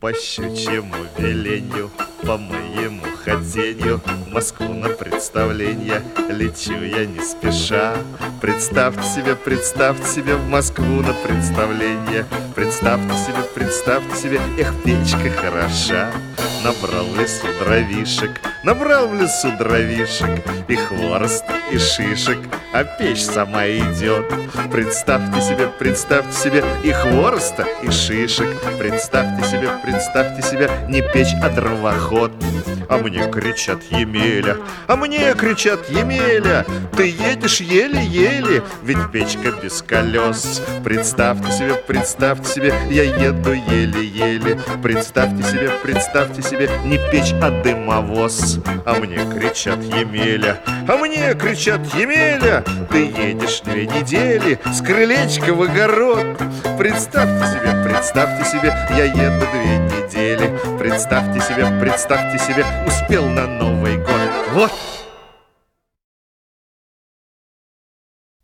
По щучьему веленью, по моему хотению, в Москву на представление лечу я не спеша. Представьте себе, в Москву на представление. Представьте себе, эх, печка хороша. Набрал в лесу дровишек, и хворост, и шишек, а печь сама идет. Представьте себе, и хвороста, и шишек. Представьте себе, не печь, а дровоход. А мне кричат Емеля, ты едешь еле-еле, ведь печка без колес. Представьте себе, я еду еле-еле. Представьте себе, не печь, а дымовоз. А мне кричат Емеля, ты едешь 2 недели с крылечка в огород. Представьте себе, я еду 2 недели. Представьте себе, успел на Новый год. Вот!